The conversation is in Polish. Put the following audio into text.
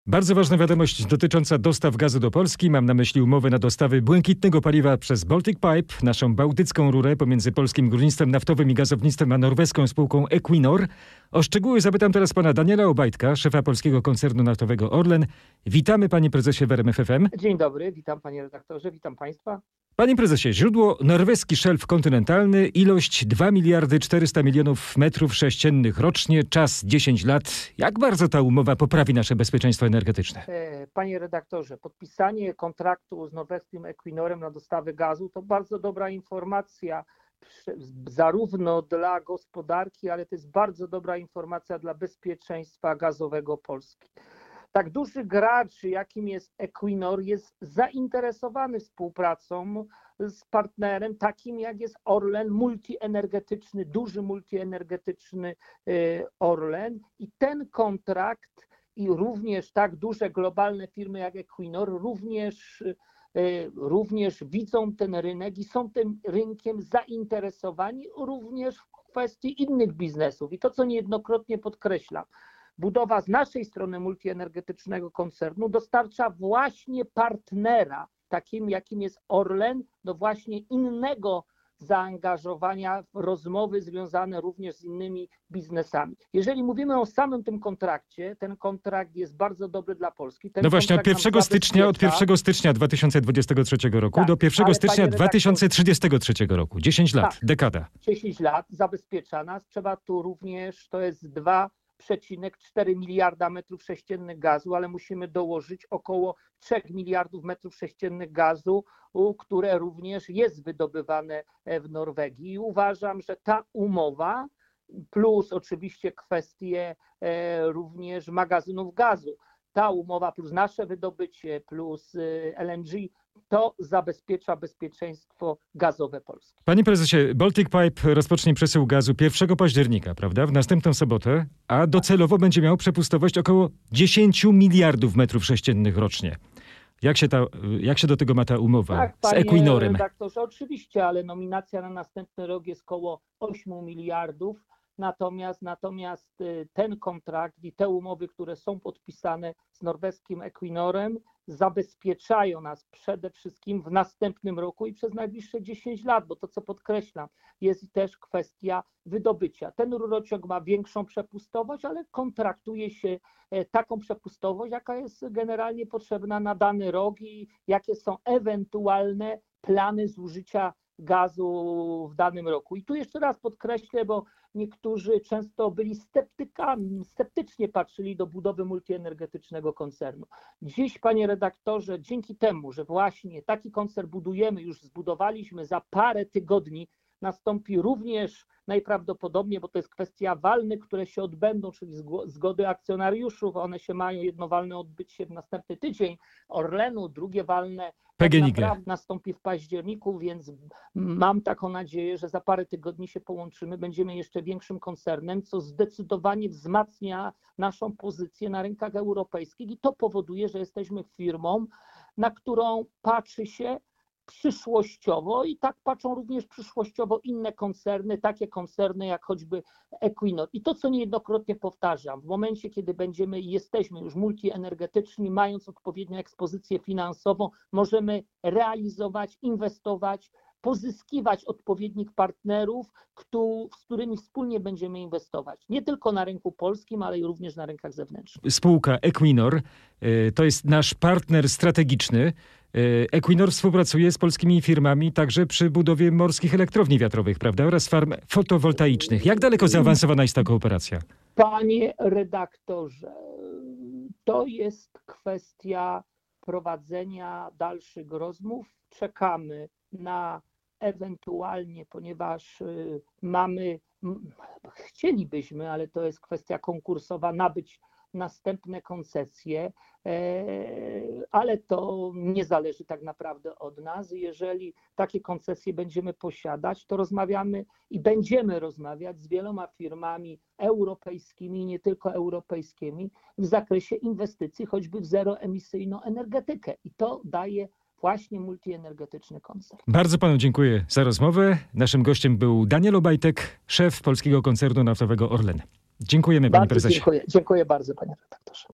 Bardzo ważna wiadomość dotycząca dostaw gazu do Polski. Mam na myśli umowę na dostawy błękitnego paliwa przez Baltic Pipe, naszą bałtycką rurę pomiędzy polskim górnictwem naftowym i gazownictwem a norweską spółką Equinor. O szczegóły zapytam teraz pana Daniela Obajtka, szefa polskiego koncernu naftowego Orlen. Witamy, panie prezesie w RMF FM. Dzień dobry, witam panie redaktorze, witam państwa. Panie prezesie, źródło norweski szelf kontynentalny, ilość 2 miliardy 400 milionów metrów sześciennych rocznie, czas 10 lat. Jak bardzo ta umowa poprawi nasze bezpieczeństwo energetyczne? Panie redaktorze, podpisanie kontraktu z norweskim Equinorem na dostawy gazu to bardzo dobra informacja, zarówno dla gospodarki, ale to jest bardzo dobra informacja dla bezpieczeństwa gazowego Polski. Tak duży gracz, jakim jest Equinor, jest zainteresowany współpracą z partnerem takim, jak jest Orlen, multienergetyczny, duży multienergetyczny Orlen. I ten kontrakt i również tak duże globalne firmy jak Equinor również widzą ten rynek i są tym rynkiem zainteresowani również w kwestii innych biznesów. I to, co niejednokrotnie podkreślam, budowa z naszej strony multienergetycznego koncernu dostarcza właśnie partnera, takim jakim jest Orlen, do właśnie innego zaangażowania w rozmowy związane również z innymi biznesami. Jeżeli mówimy o samym tym kontrakcie, ten kontrakt jest bardzo dobry dla Polski. No właśnie, od 1 stycznia 2023 roku do 1 stycznia 2033 roku. 10 lat, tak, dekada. 10 lat zabezpiecza nas. Trzeba tu również, to jest 2,4 miliarda metrów sześciennych gazu, ale musimy dołożyć około 3 miliardów metrów sześciennych gazu, które również jest wydobywane w Norwegii. I uważam, że ta umowa, plus oczywiście kwestie również magazynów gazu, ta umowa plus nasze wydobycie, plus LNG, to zabezpiecza bezpieczeństwo gazowe Polski. Panie prezesie, Baltic Pipe rozpocznie przesył gazu 1 października, prawda? W następną sobotę, a docelowo będzie miał przepustowość około 10 miliardów metrów sześciennych rocznie. Jak się do tego ma ta umowa z Equinorem? Tak, redaktorze, oczywiście, ale nominacja na następny rok jest około 8 miliardów. Natomiast ten kontrakt i te umowy, które są podpisane z norweskim Equinorem, zabezpieczają nas przede wszystkim w następnym roku i przez najbliższe 10 lat, bo to, co podkreślam, jest też kwestia wydobycia. Ten rurociąg ma większą przepustowość, ale kontraktuje się taką przepustowość, jaka jest generalnie potrzebna na dany rok i jakie są ewentualne plany zużycia gazu w danym roku. I tu jeszcze raz podkreślę, bo niektórzy często byli sceptycznie patrzyli do budowy multienergetycznego koncernu. Dziś, panie redaktorze, dzięki temu, że właśnie taki koncern budujemy, już zbudowaliśmy, za parę tygodni nastąpi również najprawdopodobniej, bo to jest kwestia walnych, które się odbędą, czyli zgody akcjonariuszów, one się mają, jedno walne odbyć się w następny tydzień Orlenu, drugie walne PGNiG nastąpi w październiku, więc mam taką nadzieję, że za parę tygodni się połączymy, będziemy jeszcze większym koncernem, co zdecydowanie wzmacnia naszą pozycję na rynkach europejskich i to powoduje, że jesteśmy firmą, na którą patrzy się przyszłościowo i tak patrzą również przyszłościowo inne koncerny, takie koncerny jak choćby Equinor. I to, co niejednokrotnie powtarzam, w momencie, kiedy jesteśmy już multienergetyczni, mając odpowiednią ekspozycję finansową, możemy realizować, inwestować, pozyskiwać odpowiednich partnerów, z którymi wspólnie będziemy inwestować. Nie tylko na rynku polskim, ale i również na rynkach zewnętrznych. Spółka Equinor to jest nasz partner strategiczny. Equinor współpracuje z polskimi firmami także przy budowie morskich elektrowni wiatrowych, prawda, oraz farm fotowoltaicznych. Jak daleko zaawansowana jest ta kooperacja? Panie redaktorze, to jest kwestia prowadzenia dalszych rozmów. Czekamy na ewentualnie, ponieważ chcielibyśmy, ale to jest kwestia konkursowa, nabyć następne koncesje, ale to nie zależy tak naprawdę od nas. Jeżeli takie koncesje będziemy posiadać, to rozmawiamy i będziemy rozmawiać z wieloma firmami europejskimi, nie tylko europejskimi, w zakresie inwestycji, choćby w zeroemisyjną energetykę. I to daje właśnie multienergetyczny koncern. Bardzo panu dziękuję za rozmowę. Naszym gościem był Daniel Obajtek, szef polskiego koncernu naftowego Orlen. Dziękujemy, panie prezesie. Dziękuję bardzo, panie redaktorze.